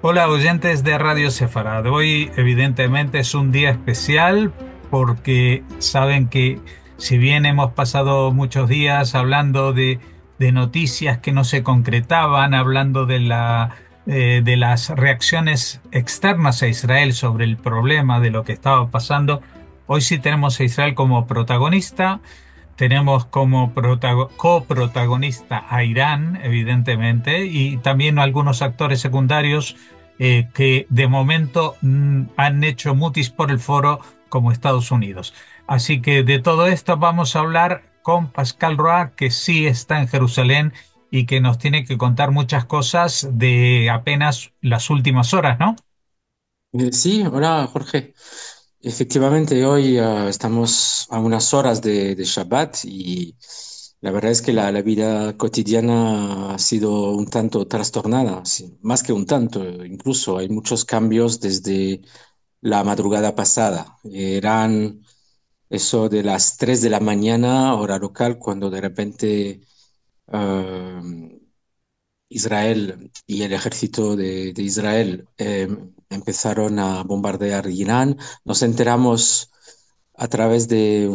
Hola oyentes de Radio Sefarad. Hoy evidentemente es un día especial porque saben que si bien hemos pasado muchos días hablando de noticias que no se concretaban, hablando de las reacciones externas a Israel sobre el problema de lo que estaba pasando, hoy sí tenemos a Israel como protagonista. Tenemos como coprotagonista a Irán, evidentemente, y también algunos actores secundarios que de momento han hecho mutis por el foro, como Estados Unidos. Así que de todo esto vamos a hablar con Pascal Roa, que sí está en Jerusalén y que nos tiene que contar muchas cosas de apenas las últimas horas, ¿no? Sí, hola Jorge. Efectivamente, hoy estamos a unas horas de Shabbat y la verdad es que la vida cotidiana ha sido un tanto trastornada, sí, más que un tanto, incluso hay muchos cambios desde la madrugada pasada. Eran eso de las 3 de la mañana, hora local, cuando de repente eh, Israel y el ejército de Israel empezaron a bombardear Irán. Nos enteramos a través de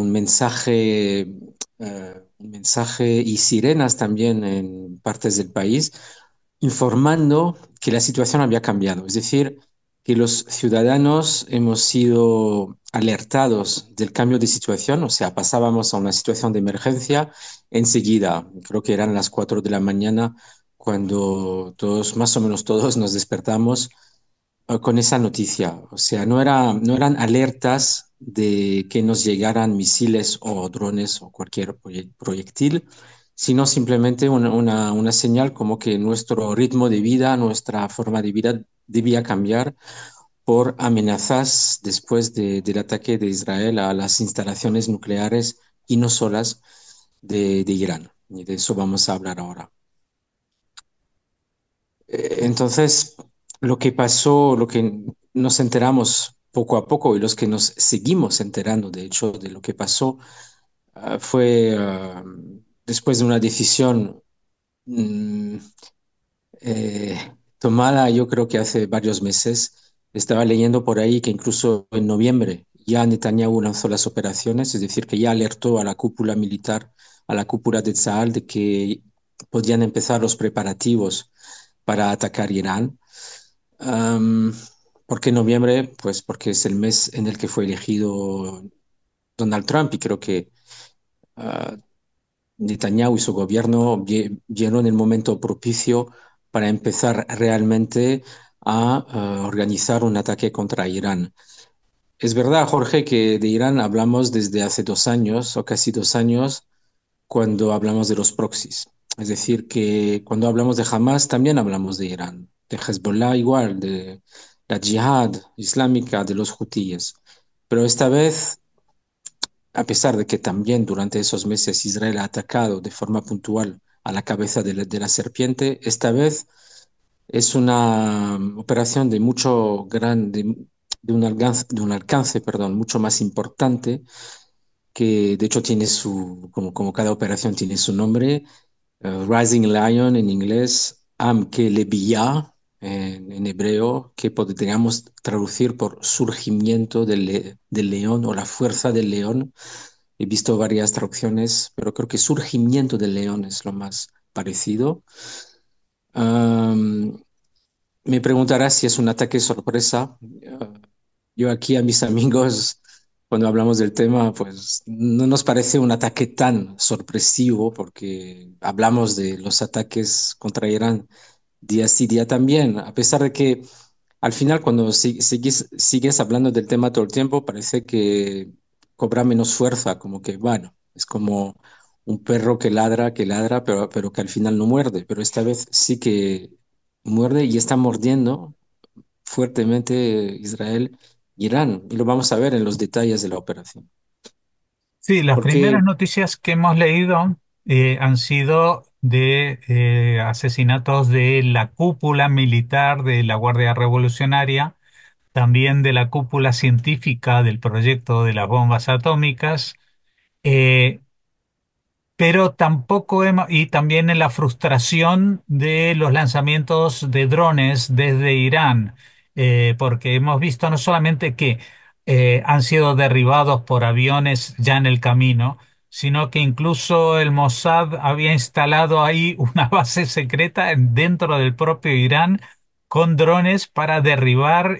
un mensaje y sirenas también en partes del país, informando que la situación había cambiado. Es decir, que los ciudadanos hemos sido alertados del cambio de situación, o sea, pasábamos a una situación de emergencia enseguida. Creo que eran las 4 de la mañana cuando todos, más o menos todos, nos despertamos con esa noticia. O sea, no eran alertas de que nos llegaran misiles o drones o cualquier proyectil, sino simplemente una señal como que nuestro ritmo de vida, nuestra forma de vida debía cambiar por amenazas después del ataque de Israel a las instalaciones nucleares y no solas de Irán. Y de eso vamos a hablar ahora. Entonces, lo que pasó, lo que nos enteramos poco a poco y los que nos seguimos enterando, de hecho, de lo que pasó, fue después de una decisión mm, tomada, yo creo que hace varios meses. Estaba leyendo por ahí que incluso en noviembre ya Netanyahu lanzó las operaciones, es decir, que ya alertó a la cúpula militar, a la cúpula de Tzal, de que podían empezar los preparativos para atacar Irán. Am, ¿Por qué noviembre? Pues porque es el mes en el que fue elegido Donald Trump y creo que ah, Netanyahu y su gobierno vieron el momento propicio para empezar realmente a organizar un ataque contra Irán. Es verdad, Jorge, que de Irán hablamos desde hace 2 años o casi 2 años cuando hablamos de los proxies. Es decir, que cuando hablamos de Hamas también hablamos de Irán, de Hezbollah igual, de la yihad islámica, de los hutíes. Pero esta vez, a pesar de que también durante esos meses Israel ha atacado de forma puntual a la cabeza de la serpiente, esta vez es una operación de de un alcance, perdón, mucho más importante, que de hecho tiene como cada operación tiene su nombre. Rising Lion en inglés, Am Kelebiyah en hebreo, que podríamos traducir por surgimiento del león o la fuerza del león. He visto varias traducciones, pero creo que surgimiento del león es lo más parecido. Am, Me preguntarás si es un ataque sorpresa. Yo aquí a mis amigos, cuando hablamos del tema, pues no nos parece un ataque tan sorpresivo porque hablamos de los ataques contra Irán día sí, día también, a pesar de que al final cuando sigues hablando del tema todo el tiempo, parece que cobra menos fuerza, como que, bueno, es como un perro que ladra, pero que al final no muerde, pero esta vez sí que muerde y está mordiendo fuertemente Israel, Irán, y lo vamos a ver en los detalles de la operación. Sí, las Porque, primeras noticias que hemos leído han sido de asesinatos de la cúpula militar de la Guardia Revolucionaria, también de la cúpula científica del proyecto de las bombas atómicas, eh, pero tampoco hemos, y también en la frustración de los lanzamientos de drones desde Irán, porque hemos visto no solamente que han sido derribados por aviones ya en el camino, sino que incluso el Mossad había instalado ahí una base secreta dentro del propio Irán con drones para derribar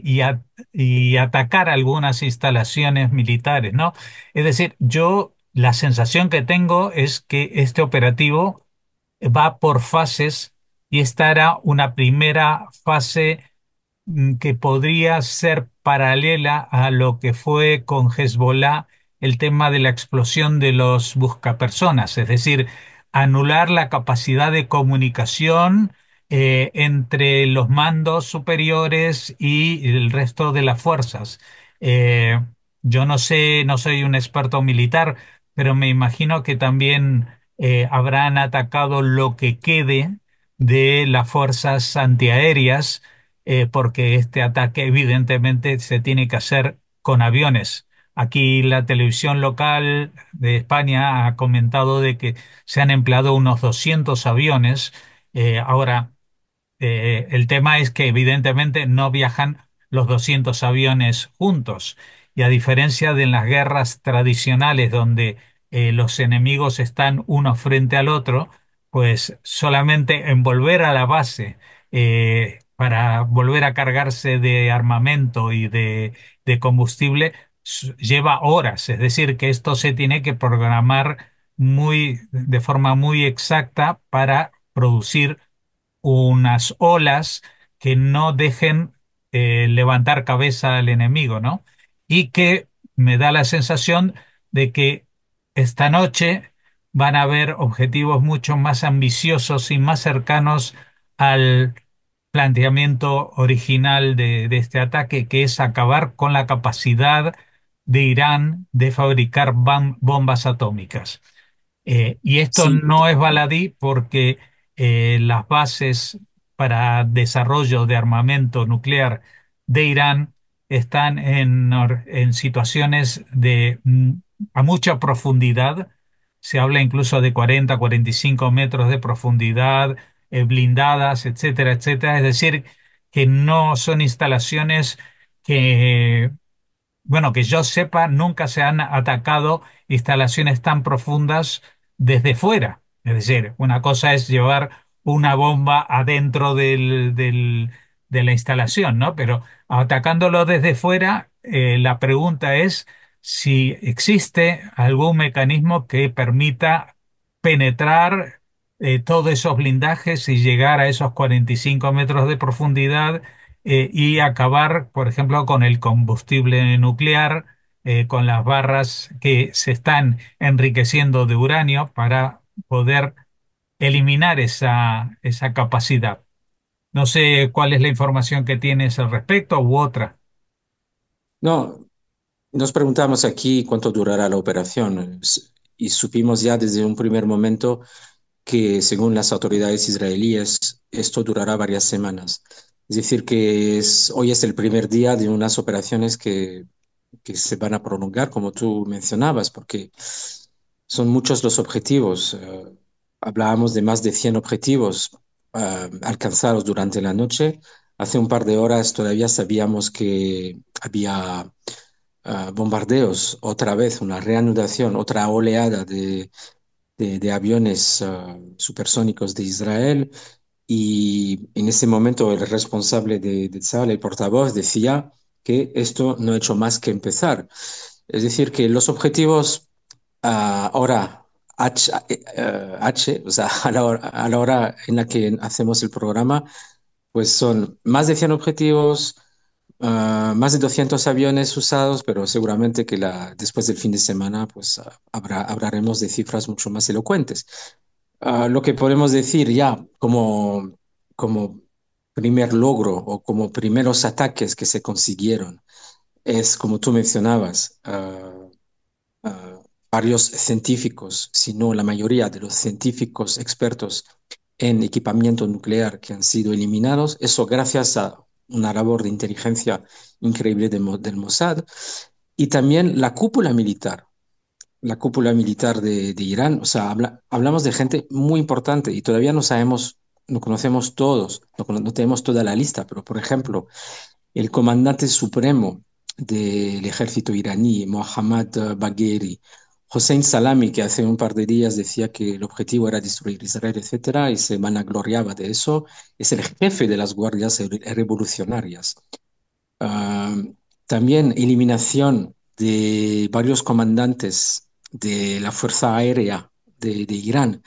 y atacar algunas instalaciones militares, ¿no? Es decir, la sensación que tengo es que este operativo va por fases y esta era una primera fase que podría ser paralela a lo que fue con Hezbollah el tema de la explosión de los buscapersonas, es decir, anular la capacidad de comunicación entre los mandos superiores y el resto de las fuerzas. Eh, yo no sé, no soy un experto militar, pero me imagino que también habrán atacado lo que quede de las fuerzas antiaéreas porque este ataque evidentemente se tiene que hacer con aviones. Aquí la televisión local de España ha comentado de que se han empleado unos 200 aviones. Ahora, el tema es que evidentemente no viajan los 200 aviones juntos. Y a diferencia de en las guerras tradicionales donde los enemigos están uno frente al otro, pues solamente en volver a la base para volver a cargarse de armamento y de combustible lleva horas. Es decir, que esto se tiene que programar de forma muy exacta para producir unas olas que no dejen levantar cabeza al enemigo, ¿no? Y que me da la sensación de que esta noche van a haber objetivos mucho más ambiciosos y más cercanos al planteamiento original de este ataque, que es acabar con la capacidad de Irán de fabricar bombas atómicas. Y esto Sí, no es baladí porque las bases para desarrollo de armamento nuclear de Irán están en situaciones a mucha profundidad. Se habla incluso de 40, 45 metros de profundidad, blindadas, etcétera, etcétera. Es decir, que no son instalaciones que bueno, que yo sepa, nunca se han atacado instalaciones tan profundas desde fuera. Es decir, una cosa es llevar una bomba adentro de la instalación, ¿no? Pero atacándolo desde fuera, la pregunta es si existe algún mecanismo que permita penetrar todos esos blindajes y llegar a esos 45 metros de profundidad y acabar, por ejemplo, con el combustible nuclear, con las barras que se están enriqueciendo de uranio para poder eliminar esa capacidad. No sé cuál es la información que tienes al respecto u otra. no, nos preguntamos aquí cuánto durará la operación y supimos ya desde un primer momento que según las autoridades israelíes esto durará varias semanas. Es decir, que hoy es el primer día de unas operaciones que se van a prolongar, como tú mencionabas, porque son muchos los objetivos. Hablábamos de más de 100 objetivos alcanzados durante la noche. Hace un par de horas todavía sabíamos que había bombardeos, otra vez, una reanudación, otra oleada de aviones supersónicos de Israel. Y en ese momento el responsable de Tzal, el portavoz, decía que esto no ha hecho más que empezar. Es decir, que los objetivos ahora o sea, a la hora en la que hacemos el programa, pues son más de 100 objetivos, más de 200 aviones usados, pero seguramente que después del fin de semana, pues hablaremos de cifras mucho más elocuentes. Lo que podemos decir ya como primer logro o como primeros ataques que se consiguieron es, como tú mencionabas, varios científicos, si no la mayoría de los científicos expertos en equipamiento nuclear que han sido eliminados, eso gracias a una labor de inteligencia increíble del Mossad, y también la cúpula militar. la cúpula militar de Irán. O sea, hablamos de gente muy importante y todavía no sabemos, no conocemos todos, no tenemos toda la lista, pero por ejemplo, el comandante supremo del ejército iraní, Mohammad Bagheri, Hossein Salami, que hace un par de días decía que el objetivo era destruir Israel, etcétera, y se vanagloriaba de eso, es el jefe de las guardias revolucionarias. Ah, también eliminación de varios comandantes de la Fuerza Aérea de Irán,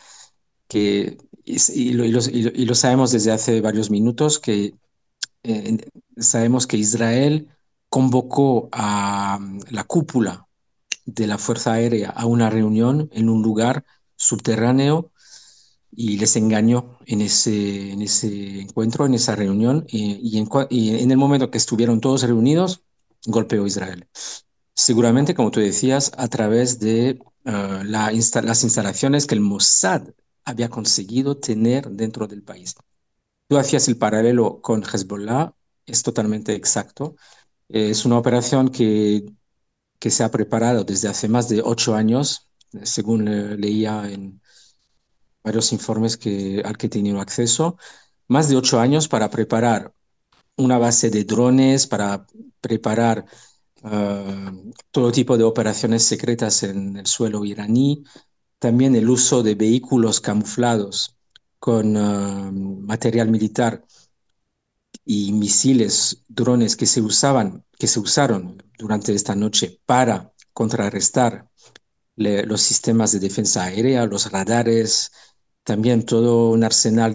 y lo sabemos desde hace varios minutos, que eh, sabemos que Israel convocó a la cúpula de la Fuerza Aérea a una reunión en un lugar subterráneo y les engañó en ese encuentro, en esa reunión, y en el momento que estuvieron todos reunidos, golpeó Israel. Seguramente, como tú decías, a través de las instalaciones que el Mossad había conseguido tener dentro del país. Tú hacías el paralelo con Hezbollah, es totalmente exacto. Es una operación que se ha preparado desde hace más de 8 años, según leía en varios informes al que he tenido acceso, más de 8 años para preparar una base de drones, para preparar todo tipo de operaciones secretas en el suelo iraní, también el uso de vehículos camuflados con material militar y misiles, drones que se usaron durante esta noche para contrarrestar los sistemas de defensa aérea, los radares, también todo un arsenal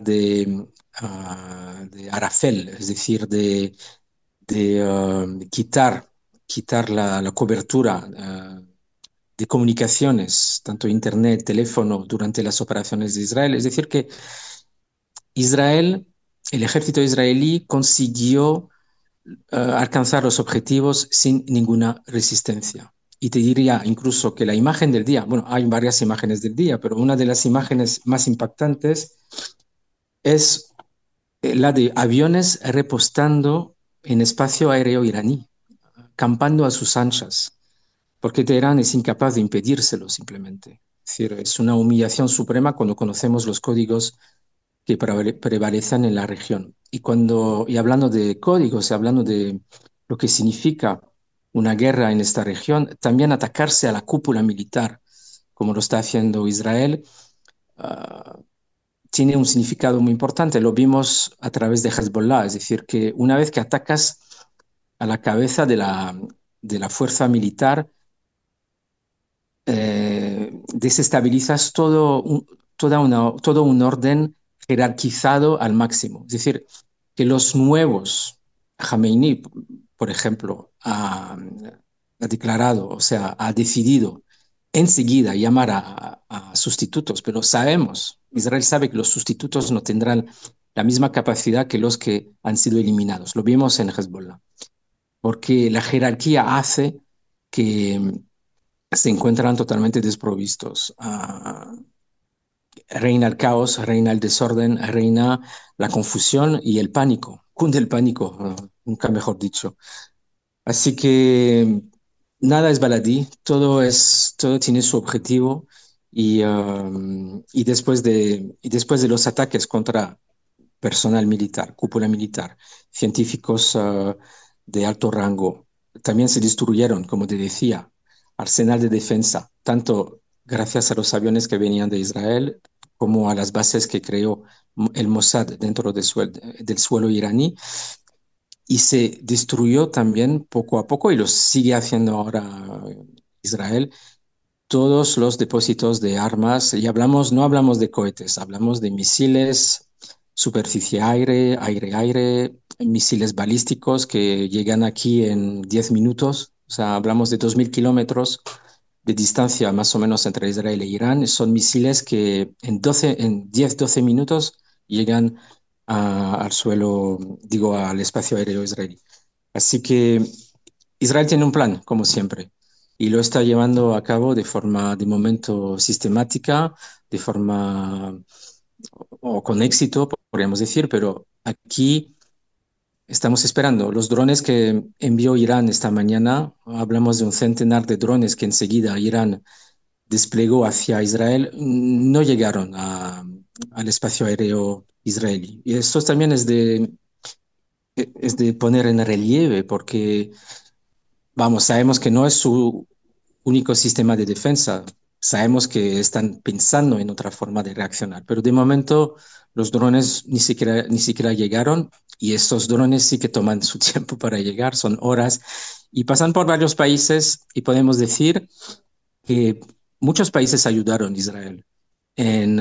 de Arafel, es decir, de quitar la cobertura de comunicaciones, tanto internet, teléfono, durante las operaciones de Israel. Es decir, que Israel, el ejército israelí consiguió alcanzar los objetivos sin ninguna resistencia. Y te diría incluso que la imagen del día, bueno, hay varias imágenes del día, pero una de las imágenes más impactantes es la de aviones repostando en espacio aéreo iraní, campando a sus anchas, porque Teherán es incapaz de impedírselo simplemente. Es decir, es una humillación suprema cuando conocemos los códigos que prevalecen en la región. Y hablando de códigos, y hablando de lo que significa una guerra en esta región, también atacarse a la cúpula militar, como lo está haciendo Israel, uh, tiene un significado muy importante. Lo vimos a través de Hezbollah, es decir, que una vez que atacas a la cabeza de la fuerza militar, desestabilizas todo un orden jerarquizado al máximo. Es decir, que los nuevos, Khamenei, por ejemplo, ha declarado, o sea, ha decidido enseguida llamar a sustitutos, pero sabemos, Israel sabe que los sustitutos no tendrán la misma capacidad que los que han sido eliminados. Lo vimos en Hezbollah, porque la jerarquía hace que se encuentran totalmente desprovistos. Reina el caos, reina el desorden, reina la confusión y el pánico. Cunde el pánico, nunca mejor dicho. Así que nada es baladí, todo tiene su objetivo y después de los ataques contra personal militar, cúpula militar, científicos de alto rango. También se destruyeron, como te decía, arsenal de defensa, tanto gracias a los aviones que venían de Israel como a las bases que creó el Mossad dentro del suelo iraní. Y se destruyó también poco a poco, y lo sigue haciendo ahora Israel, todos los depósitos de armas, y no hablamos de cohetes, hablamos de misiles, superficie-aire, aire-aire, misiles balísticos que llegan aquí en 10 minutos, o sea, hablamos de 2.000 kilómetros de distancia más o menos entre Israel e Irán. Son misiles que en 10-12 minutos llegan al suelo, digo, al espacio aéreo israelí. Así que Israel tiene un plan, como siempre, y lo está llevando a cabo de forma, de momento, sistemática, de forma, o con éxito, podríamos decir, pero aquí estamos esperando. Los drones que envió Irán esta mañana, hablamos de un centenar de drones que enseguida Irán desplegó hacia Israel no llegaron al espacio aéreo israelí. Y esto también es de poner en relieve porque, vamos, sabemos que no es su único sistema de defensa. Sabemos que están pensando en otra forma de reaccionar, pero de momento los drones ni siquiera llegaron y estos drones sí que toman su tiempo para llegar, son horas y pasan por varios países y podemos decir que muchos países ayudaron a Israel en,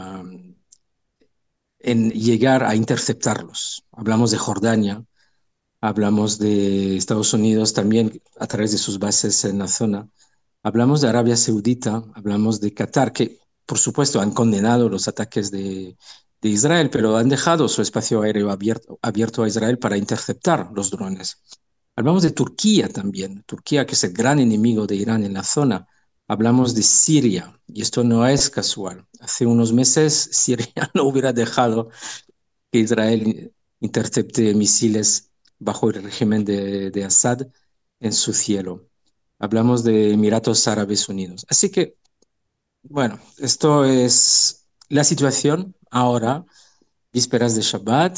en llegar a interceptarlos. Hablamos de Jordania, hablamos de Estados Unidos también a través de sus bases en la zona. Hablamos de Arabia Saudita, hablamos de Qatar, que por supuesto han condenado los ataques de Israel, pero han dejado su espacio aéreo abierto a Israel para interceptar los drones. Hablamos de Turquía también, Turquía que es el gran enemigo de Irán en la zona. Hablamos de Siria, y esto no es casual. Hace unos meses Siria no hubiera dejado que Israel intercepte misiles bajo el régimen de Assad en su cielo. Hablamos de Emiratos Árabes Unidos. Así que, bueno, esto es la situación ahora, vísperas de Shabbat.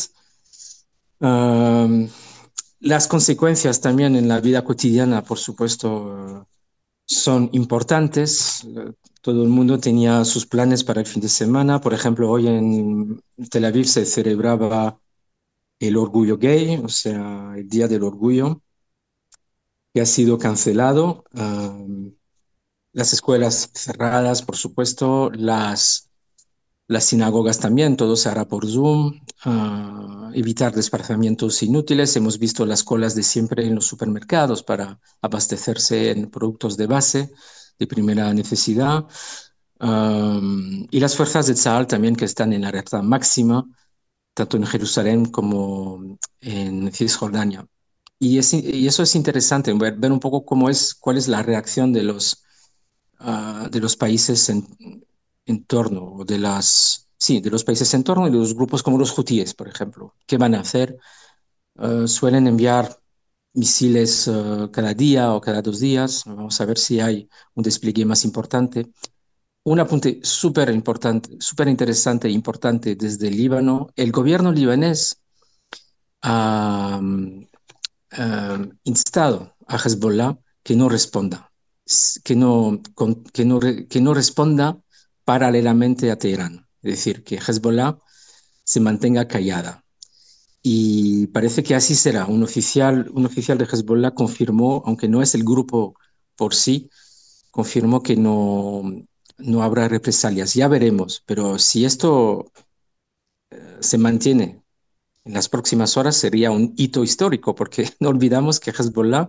Um, las consecuencias también en la vida cotidiana, por supuesto, son importantes. Todo el mundo tenía sus planes para el fin de semana. Por ejemplo, hoy en Tel Aviv se celebraba el orgullo gay, o sea, el Día del Orgullo, que ha sido cancelado. Las escuelas cerradas, por supuesto, las sinagogas también, todo se hará por Zoom, evitar desplazamientos inútiles. Hemos visto las colas de siempre en los supermercados para abastecerse en productos de base, de primera necesidad. Y las fuerzas de Tzal también que están en la alerta máxima, tanto en Jerusalén como en Cisjordania. Y eso es interesante, ver un poco cuál es la reacción de los países en torno, o sí, de los países en torno y de los grupos como los hutíes, por ejemplo. ¿Qué van a hacer? Suelen enviar misiles cada día o cada 2 días. Vamos a ver si hay un despliegue más importante. Un apunte súper importante, súper interesante e importante desde el Líbano. El gobierno libanés ha instado a Hezbollah que no responda, que no responda paralelamente a Teherán. Es decir, que Hezbollah se mantenga callada. Y parece que así será. Un oficial de Hezbollah confirmó, aunque no es el grupo por sí, confirmó que no habrá represalias. Ya veremos, pero si esto se mantiene en las próximas horas sería un hito histórico, porque no olvidamos que Hezbollah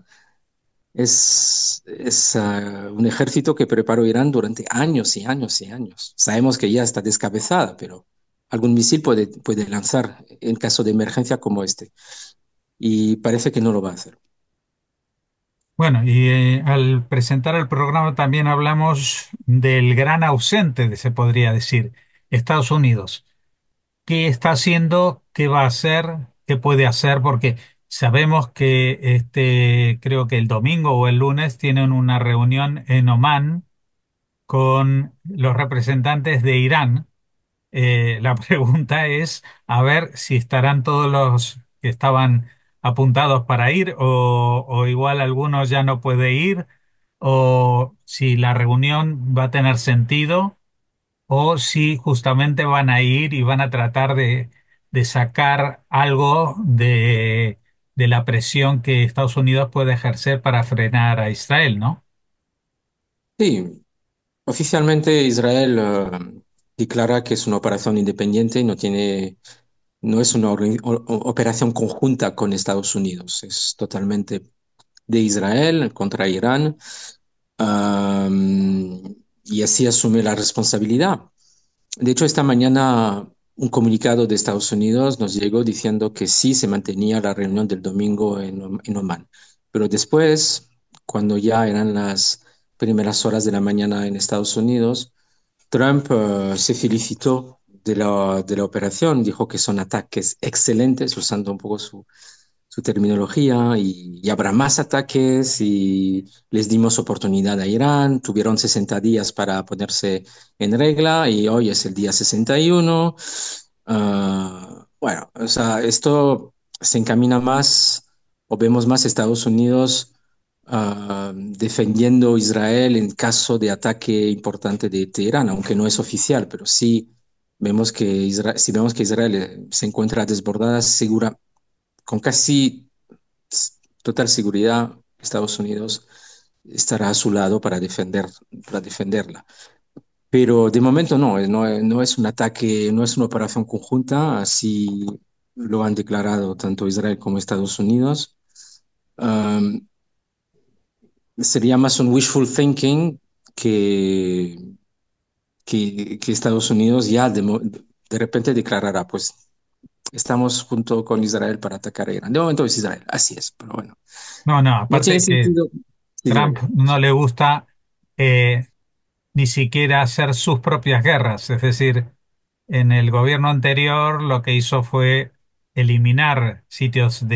es un ejército que preparó Irán durante años y años y años. Sabemos que ya está descabezada, pero algún misil puede lanzar en caso de emergencia como este. Y parece que no lo va a hacer. Bueno, y al presentar el programa también hablamos del gran ausente, se podría decir, Estados Unidos. ¿Qué está haciendo? ¿Qué va a hacer? ¿Qué puede hacer? Porque sabemos que creo que el domingo o el lunes tienen una reunión en Omán con los representantes de Irán. La pregunta es a ver si estarán todos los que estaban apuntados para ir o igual algunos ya no puede ir o si la reunión va a tener sentido o si justamente van a ir y van a tratar de sacar algo de la presión que Estados Unidos puede ejercer para frenar a Israel, ¿no? Sí, oficialmente Israel declara que es una operación independiente y no es una operación conjunta con Estados Unidos. Es totalmente de Israel contra Irán. Y así asume la responsabilidad. De hecho, esta mañana un comunicado de Estados Unidos nos llegó diciendo que sí se mantenía la reunión del domingo en Omán. Pero después, cuando ya eran las primeras horas de la mañana en Estados Unidos, Trump se felicitó de la operación, dijo que son ataques excelentes, usando un poco su terminología y habrá más ataques y les dimos oportunidad a Irán, tuvieron 60 días para ponerse en regla y hoy es el día 61. Bueno, o sea, esto se encamina más o vemos más Estados Unidos defendiendo Israel en caso de ataque importante de Irán, aunque no es oficial, pero sí vemos que si vemos que Israel se encuentra desbordada, segura, con casi total seguridad, Estados Unidos estará a su lado para defenderla. Pero de momento no es un ataque, no es una operación conjunta, así lo han declarado tanto Israel como Estados Unidos. Um, Sería más un wishful thinking que, que Estados Unidos ya de repente declarará, pues estamos junto con Israel para atacar a Irán. De momento es Israel, así es, pero bueno, No, no, no tiene aparte que sentido. Sí, dime. Trump no le gusta eh, ni siquiera hacer sus propias guerras, es decir, en el gobierno anterior lo que hizo fue eliminar sitios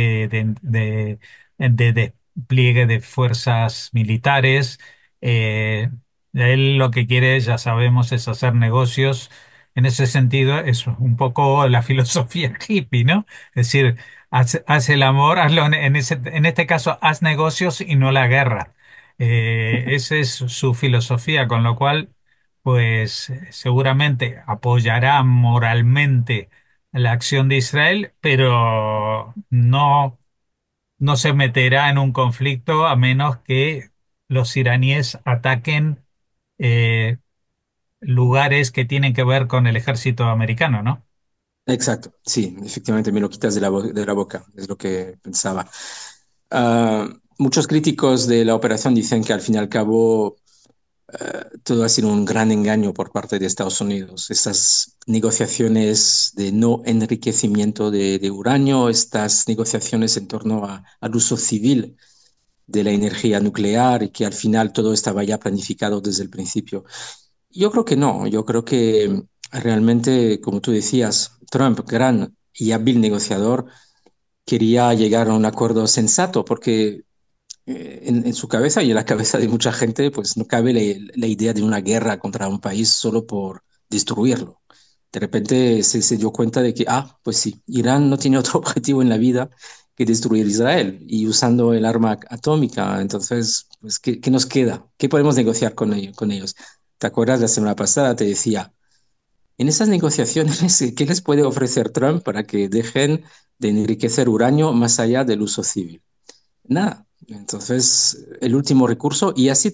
de despliegue de fuerzas militares. Eh, Él lo que quiere, ya sabemos, es hacer negocios. En ese sentido, es un poco la filosofía hippie, ¿no? Es decir, haz el amor, hazlo en este caso, haz negocios y no la guerra. Esa es su filosofía, con lo cual pues seguramente apoyará moralmente la acción de Israel, pero no se meterá en un conflicto a menos que los iraníes ataquen eh, lugares que tienen que ver con el ejército americano, ¿no? Exacto, sí, efectivamente me lo quitas de de la boca, es lo que pensaba. Muchos críticos de la operación dicen que al fin y al cabo todo ha sido un gran engaño por parte de Estados Unidos. Estas negociaciones de no enriquecimiento de uranio, estas negociaciones en torno al uso civil de la energía nuclear y que al final todo estaba ya planificado desde el principio. Yo creo que no, yo creo que realmente, como tú decías, Trump, gran y hábil negociador, quería llegar a un acuerdo sensato porque en su cabeza y en la cabeza de mucha gente, pues no cabe la idea de una guerra contra un país solo por destruirlo. De repente se dio cuenta de que, pues sí, Irán no tiene otro objetivo en la vida que destruir Israel y usando el arma atómica. Entonces, pues, qué nos queda? ¿Qué podemos negociar con con ellos? ¿Te acuerdas la semana pasada? Te decía, en esas negociaciones, ¿qué les puede ofrecer Trump para que dejen de enriquecer uranio más allá del uso civil? Nada. Entonces, el último recurso,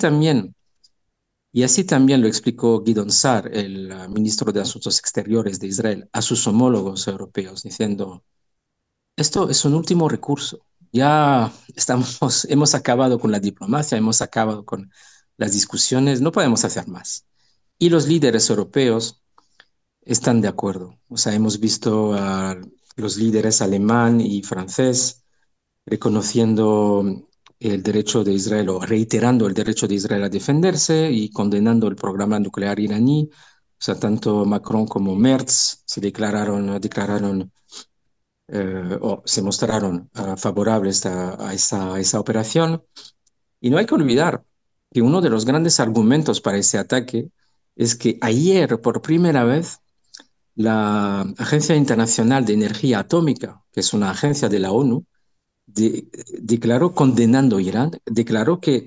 y así también lo explicó Gideon Sa'ar, el ministro de Asuntos Exteriores de Israel, a sus homólogos europeos, diciendo, esto es un último recurso. Ya estamos, hemos acabado con la diplomacia, hemos acabado con las discusiones, no podemos hacer más. Y los líderes europeos están de acuerdo. O sea, hemos visto a los líderes alemán y francés reconociendo el derecho de Israel o reiterando el derecho de Israel a defenderse y condenando el programa nuclear iraní. O sea, tanto Macron como Merz declararon o se mostraron favorables a esa operación. Y no hay que olvidar que uno de los grandes argumentos para ese ataque es que ayer, por primera vez, la Agencia Internacional de Energía Atómica, que es una agencia de la ONU, declaró condenando a Irán, declaró que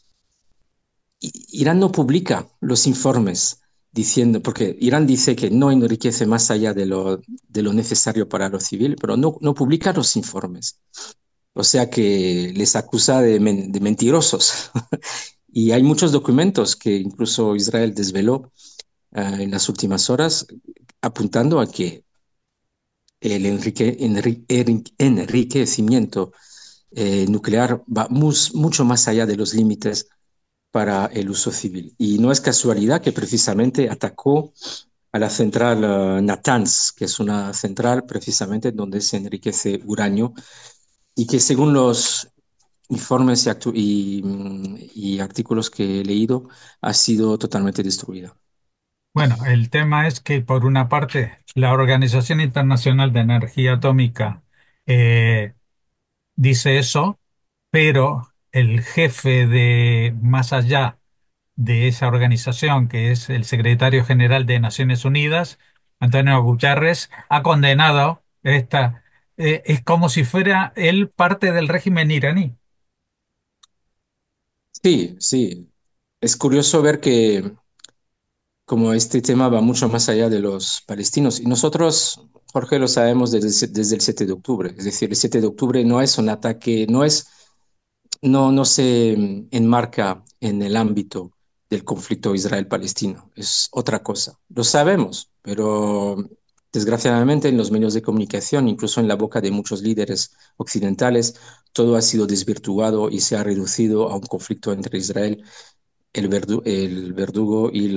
Irán no publica los informes diciendo, porque Irán dice que no enriquece más allá de lo necesario para lo civil, pero no publica los informes. O sea que les acusa de mentirosos. Y hay muchos documentos que incluso Israel desveló en las últimas horas apuntando a que el enriquecimiento nuclear va mucho más allá de los límites para el uso civil. Y no es casualidad que precisamente atacó a la central Natanz, que es una central precisamente donde se enriquece uranio y que según los informes y artículos que he leído, ha sido totalmente destruida. Bueno, el tema es que por una parte la Organización Internacional de Energía Atómica dice eso, pero el jefe de más allá de esa organización, que es el secretario general de Naciones Unidas, Antonio Guterres, ha condenado esta. Es como si fuera él parte del régimen iraní. Sí, sí. Es curioso ver que como este tema va mucho más allá de los palestinos. Y nosotros, Jorge, lo sabemos desde el 7 de octubre. Es decir, el 7 de octubre no es un ataque, no se enmarca en el ámbito del conflicto Israel-Palestino. Es otra cosa. Lo sabemos, pero desgraciadamente en los medios de comunicación, incluso en la boca de muchos líderes occidentales, todo ha sido desvirtuado y se ha reducido a un conflicto entre Israel el verdugo y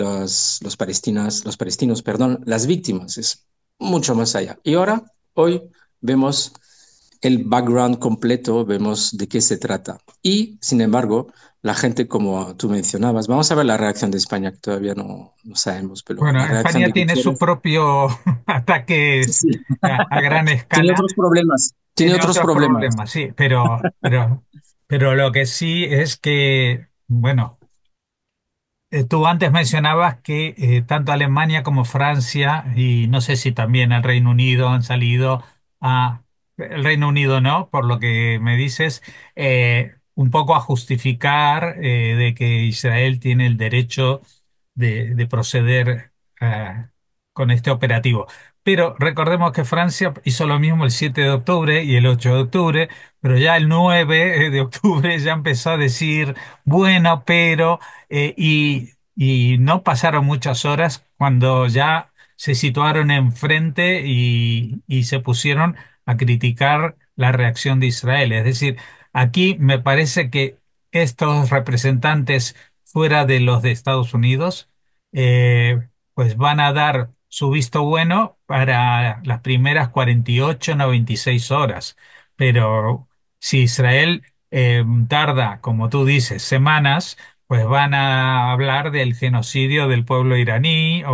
los palestinos, perdón, las víctimas, es mucho más allá. Y ahora, hoy, vemos el background completo, vemos de qué se trata. Y, sin embargo, la gente, como tú mencionabas, vamos a ver la reacción de España, que todavía no sabemos, pero Bueno, la reacción España de tiene su Gutiérrez, propio sí, ataques sí, a gran tiene escala, otros problemas, tiene tiene otros otros problemas. problemas, sí, pero lo que sí es que, bueno. Tú antes mencionabas que tanto Alemania como Francia, y no sé si también el Reino Unido han salido a... El Reino Unido no, por lo que me dices, un poco a justificar de que Israel tiene el derecho de proceder con este operativo. Pero recordemos que Francia hizo lo mismo el 7 de octubre y el 8 de octubre, pero ya el 9 de octubre ya empezó a decir, bueno, pero y no pasaron muchas horas cuando ya se situaron enfrente y se pusieron a criticar la reacción de Israel. Es decir, aquí me parece que estos representantes fuera de los de Estados Unidos, pues van a dar su visto bueno para las primeras 48, 96 horas. Pero si Israel tarda, como tú dices, semanas, pues van a hablar del genocidio del pueblo iraní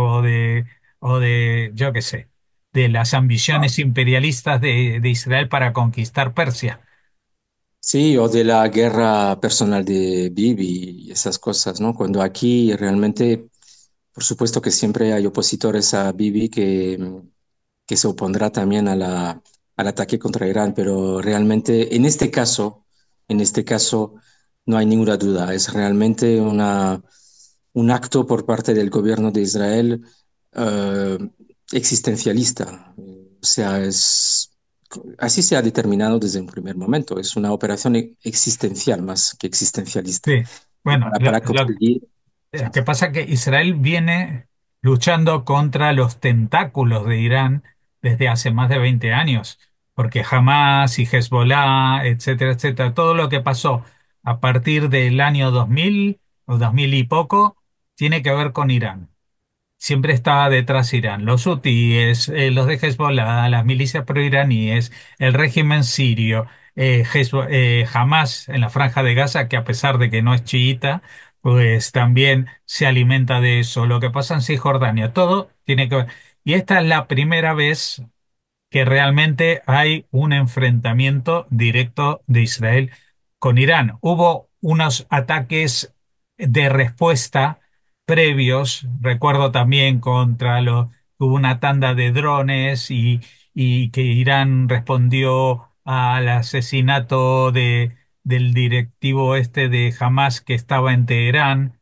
yo qué sé, de las ambiciones imperialistas de Israel para conquistar Persia. Sí, o de la guerra personal de Bibi y esas cosas, ¿no? Cuando aquí realmente, por supuesto que siempre hay opositores a Bibi que se opondrá también a al ataque contra Irán, pero realmente en este caso no hay ninguna duda, es realmente un acto por parte del gobierno de Israel eh, existencialista. O sea, así se ha determinado desde un primer momento. Es una operación existencial más que existencialista. Sí, bueno, Para conseguir, lo que pasa es que Israel viene luchando contra los tentáculos de Irán desde hace más de 20 años, porque Hamas y Hezbollah, etcétera, etcétera, todo lo que pasó a partir del año 2000 o 2000 y poco, tiene que ver con Irán. Siempre estaba detrás Irán, los hutíes, los de Hezbollah, las milicias proiraníes, el régimen sirio, Hamas en la Franja de Gaza, que a pesar de que no es chiita, pues también se alimenta de eso. Lo que pasa en Cisjordania, todo tiene que ver. Y esta es la primera vez que realmente hay un enfrentamiento directo de Israel con Irán. Hubo unos ataques de respuesta previos, recuerdo también hubo una tanda de drones y que Irán respondió al asesinato del directivo este de Hamas que estaba en Teherán,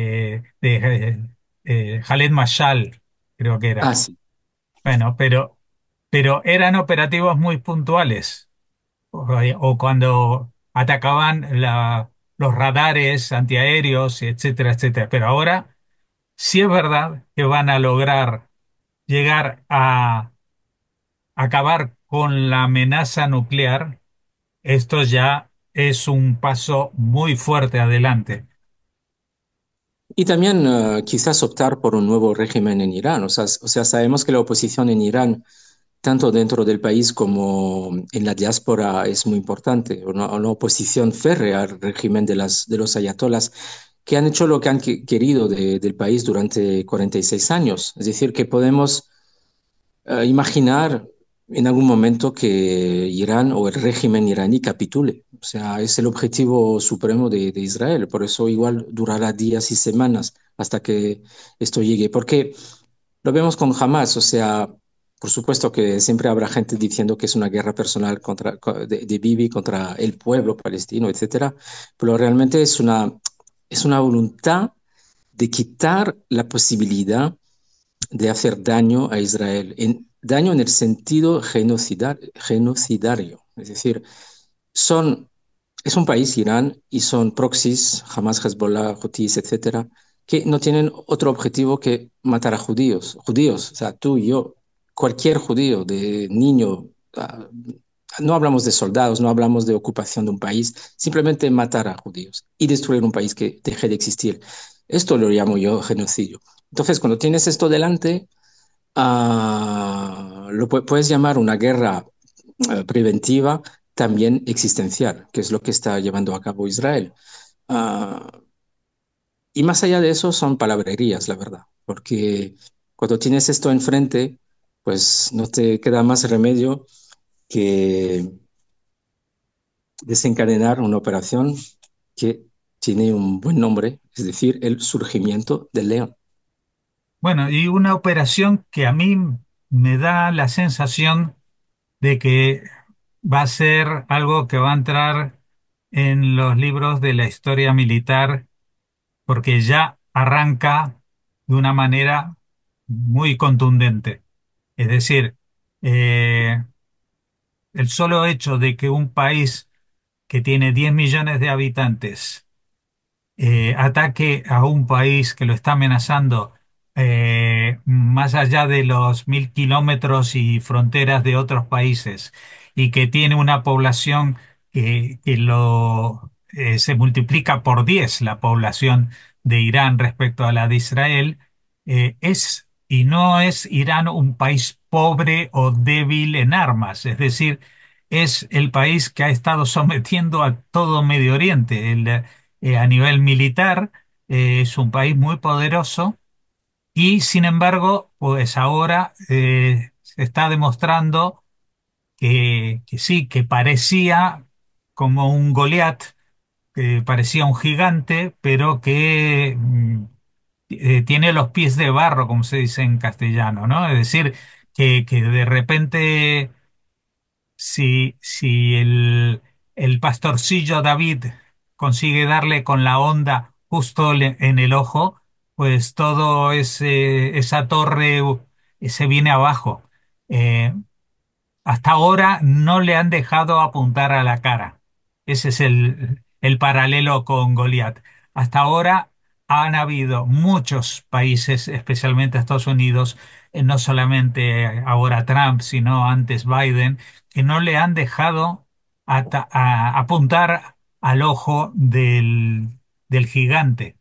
Khaled Mashal, creo que ah, era. sí. Bueno, pero eran operativos muy puntuales, o cuando atacaban los radares antiaéreos, etcétera, etcétera. Pero ahora sí es verdad que van a lograr llegar a acabar con la amenaza nuclear. Esto ya es un paso muy fuerte adelante. Y también quizás optar por un nuevo régimen en Irán. O sea, sabemos que la oposición en Irán, tanto dentro del país como en la diáspora, es muy importante. Una oposición férrea al régimen de los ayatolás, que han hecho lo que han querido del país durante 46 años. Es decir, que podemos imaginar en algún momento que Irán o el régimen iraní capitule. O sea, es el objetivo supremo de Israel. Por eso igual durará días y semanas hasta que esto llegue. Porque lo vemos con Hamas. O sea, por supuesto que siempre habrá gente diciendo que es una guerra personal de Bibi contra el pueblo palestino, etcétera. Pero realmente es una voluntad de quitar la posibilidad de hacer daño a Israel, daño en el sentido genocidario. Es decir, son, es un país, Irán, y son proxies, Hamas, Hezbollah, Houthis, etcétera, que no tienen otro objetivo que matar a judíos. Judíos, o sea, tú y yo, cualquier judío, de niño, no hablamos de soldados, no hablamos de ocupación de un país, simplemente matar a judíos y destruir un país que deje de existir. Esto lo llamo yo genocidio. Entonces, cuando tienes esto delante, puedes llamar una guerra preventiva, también existencial, que es lo que está llevando a cabo Israel. Ah, y más allá de eso son palabrerías, la verdad, porque cuando tienes esto enfrente, pues no te queda más remedio que desencadenar una operación que tiene un buen nombre, es decir, el surgimiento del león. Bueno, y una operación que a mí me da la sensación de que va a ser algo que va a entrar en los libros de la historia militar, porque ya arranca de una manera muy contundente. Es decir, eh, el solo hecho de que un país que tiene 10 millones de habitantes ataque a un país que lo está amenazando más allá de los 1.000 kilómetros y fronteras de otros países y que tiene una población que se multiplica por 10 la población de Irán respecto a la de Israel, y no es Irán un país pobre o débil en armas, es decir, es el país que ha estado sometiendo a todo Medio Oriente. A nivel militar, es un país muy poderoso y sin embargo, pues ahora se está demostrando que sí, que parecía como un Goliat, que parecía un gigante, pero que tiene los pies de barro, como se dice en castellano, ¿no? Es decir, que de repente si el pastorcillo David consigue darle con la honda justo en el ojo, pues todo esa torre se viene abajo. Eh, Hasta ahora no le han dejado apuntar a la cara. Ese es el paralelo con Goliat. Hasta ahora han habido muchos países, especialmente Estados Unidos, no solamente ahora Trump, sino antes Biden, que no le han dejado apuntar al ojo del gigante.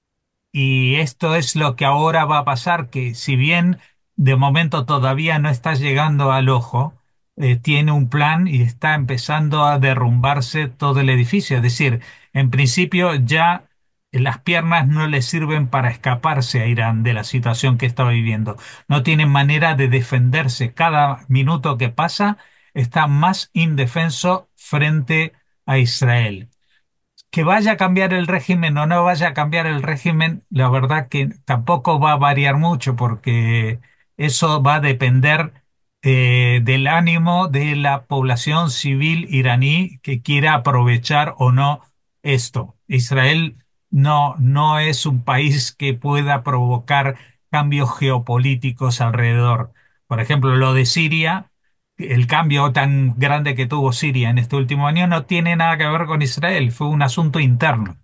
Y esto es lo que ahora va a pasar, que si bien de momento todavía no está llegando al ojo, tiene un plan y está empezando a derrumbarse todo el edificio. Es decir, en principio ya las piernas no le sirven para escaparse a Irán de la situación que está viviendo. No tienen manera de defenderse. Cada minuto que pasa está más indefenso frente a Israel. Que vaya a cambiar el régimen o no vaya a cambiar el régimen, la verdad que tampoco va a variar mucho porque eso va a depender del ánimo de la población civil iraní que quiera aprovechar o no esto. Israel no es un país que pueda provocar cambios geopolíticos alrededor. Por ejemplo, lo de Siria, el cambio tan grande que tuvo Siria en este último año no tiene nada que ver con Israel, fue un asunto interno.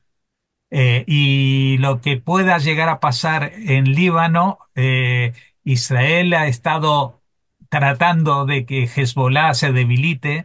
Y lo que pueda llegar a pasar en Líbano, Israel ha estado tratando de que Hezbollah se debilite,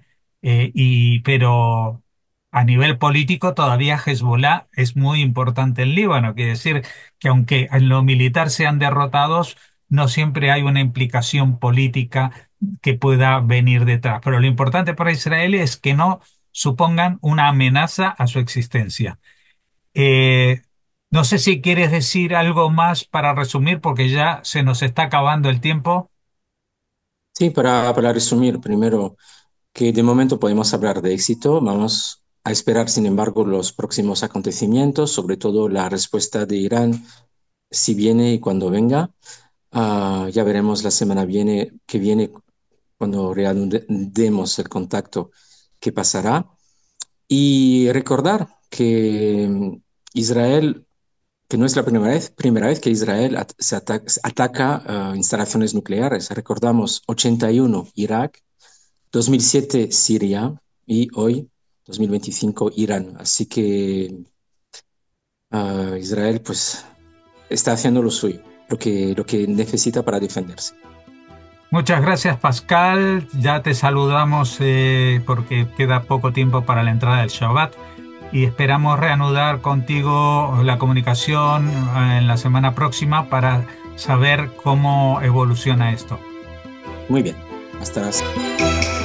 pero a nivel político todavía Hezbollah es muy importante en Líbano. Quiere decir que aunque en lo militar sean derrotados, no siempre hay una implicación política que pueda venir detrás. Pero lo importante para Israel es que no supongan una amenaza a su existencia. Eh, no sé si quieres decir algo más para resumir, porque ya se nos está acabando el tiempo. Sí, para resumir, primero, que de momento podemos hablar de éxito. Vamos a esperar, sin embargo, los próximos acontecimientos, sobre todo la respuesta de Irán, si viene y cuando venga. Ya veremos la semana que viene, cuando reanudemos el contacto, qué pasará. Y recordar que Israel, que no es la primera vez que Israel ataca instalaciones nucleares. Recordamos 81 Irak, 2007 Siria y hoy 2025 Irán. Así que Israel pues está haciendo lo suyo, lo que necesita para defenderse. Muchas gracias, Pascal. Ya te saludamos porque queda poco tiempo para la entrada del Shabbat y esperamos reanudar contigo la comunicación en la semana próxima para saber cómo evoluciona esto. Muy bien, hasta la